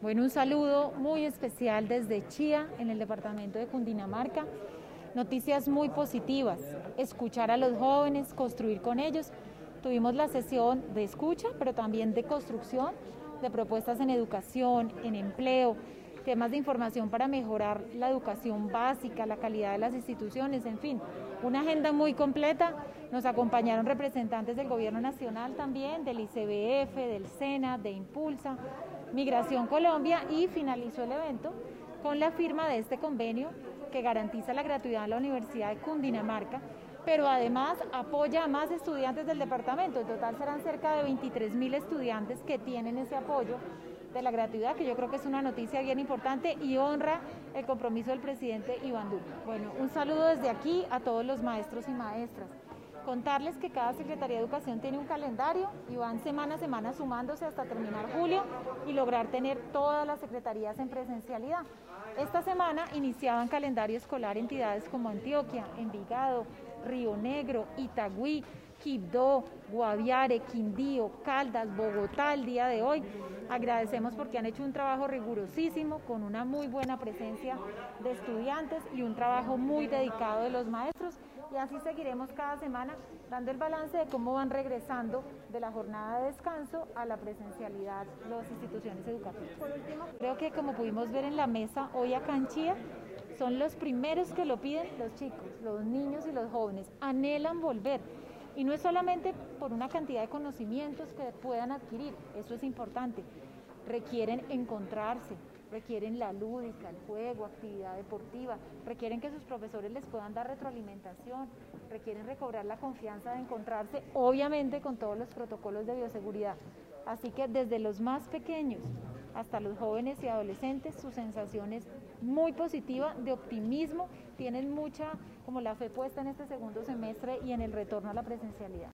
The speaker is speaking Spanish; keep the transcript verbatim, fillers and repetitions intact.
Bueno, un saludo muy especial desde Chía, en el departamento de Cundinamarca. Noticias muy positivas, escuchar a los jóvenes, construir con ellos. Tuvimos la sesión de escucha, pero también de construcción, de propuestas en educación, en empleo, temas de información para mejorar la educación básica, la calidad de las instituciones, en fin, una agenda muy completa. Nos acompañaron representantes del Gobierno Nacional también, del I C B F, del SENA, de Impulsa, Migración Colombia, y finalizó el evento con la firma de este convenio que garantiza la gratuidad en la Universidad de Cundinamarca, pero además apoya a más estudiantes del departamento. En total serán cerca de veintitrés mil estudiantes que tienen ese apoyo de la gratuidad, que yo creo que es una noticia bien importante y honra el compromiso del presidente Iván Duque. Bueno, un saludo desde aquí a todos los maestros y maestras. Contarles que cada Secretaría de Educación tiene un calendario y van semana a semana sumándose hasta terminar julio y lograr tener todas las secretarías en presencialidad. Esta semana iniciaban calendario escolar entidades como Antioquia, Envigado, Río Negro, Itagüí, Quibdó, Guaviare, Quindío, Caldas, Bogotá el día de hoy. Agradecemos porque han hecho un trabajo rigurosísimo, con una muy buena presencia de estudiantes y un trabajo muy dedicado de los maestros, y así seguiremos cada semana dando el balance de cómo van regresando de la jornada de descanso a la presencialidad las instituciones educativas. Por último, creo que como pudimos ver en la mesa hoy acá en Chía, son los primeros que lo piden los chicos, los niños y los jóvenes, anhelan volver. Y no es solamente por una cantidad de conocimientos que puedan adquirir, eso es importante, requieren encontrarse, requieren la lúdica, el juego, actividad deportiva, requieren que sus profesores les puedan dar retroalimentación, requieren recobrar la confianza de encontrarse, obviamente con todos los protocolos de bioseguridad. Así que desde los más pequeños hasta los jóvenes y adolescentes, su sensación es muy positiva, de optimismo, tienen mucha como la fe puesta en este segundo semestre y en el retorno a la presencialidad.